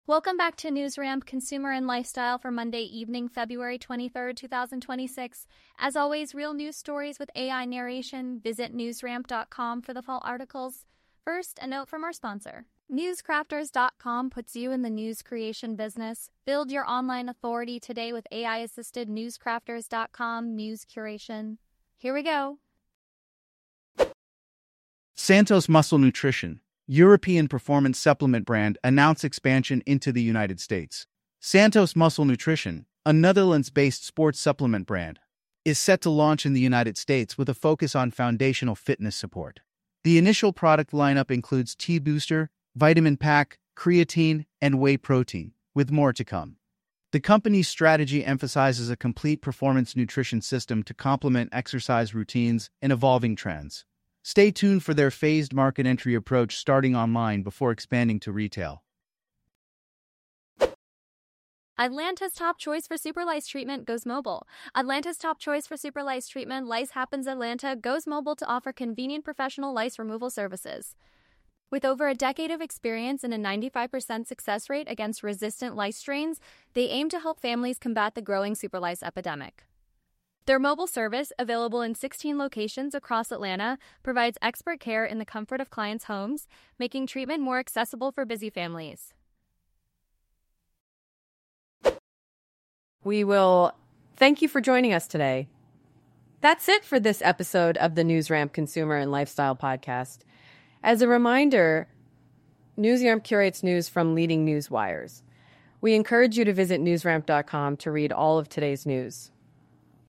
Welcome back to NewsRamp Consumer and Lifestyle for Monday evening, February 23rd, 2026. As always, real news stories with AI narration. Visit newsramp.com for the full articles. First, a note from our sponsor. Newscrafters.com puts you in the news creation business. Build your online authority today with AI-assisted Newscrafters.com news curation. Here we go. Santos Muscle Nutrition, European performance supplement brand, announced expansion into the United States. Santos Muscle Nutrition, a Netherlands-based sports supplement brand, is set to launch in the United States with a focus on foundational fitness support. The initial product lineup includes T-Booster, Vitamin Pack, Creatine, and Whey Protein, with more to come. The company's strategy emphasizes a complete performance nutrition system to complement exercise routines and evolving trends. Stay tuned for their phased market entry approach starting online before expanding to retail. Atlanta's top choice for super lice treatment goes mobile. Atlanta's top choice for super lice treatment, Lice Happens Atlanta, goes mobile to offer convenient professional lice removal services. With over a decade of experience and a 95% success rate against resistant lice strains, they aim to help families combat the growing super lice epidemic. Their mobile service, available in 16 locations across Atlanta, provides expert care in the comfort of clients' homes, making treatment more accessible for busy families. We will thank you for joining us today. That's it for this episode of the NewsRamp Consumer and Lifestyle Podcast. As a reminder, NewsRamp curates news from leading news wires. We encourage you to visit newsramp.com to read all of today's news.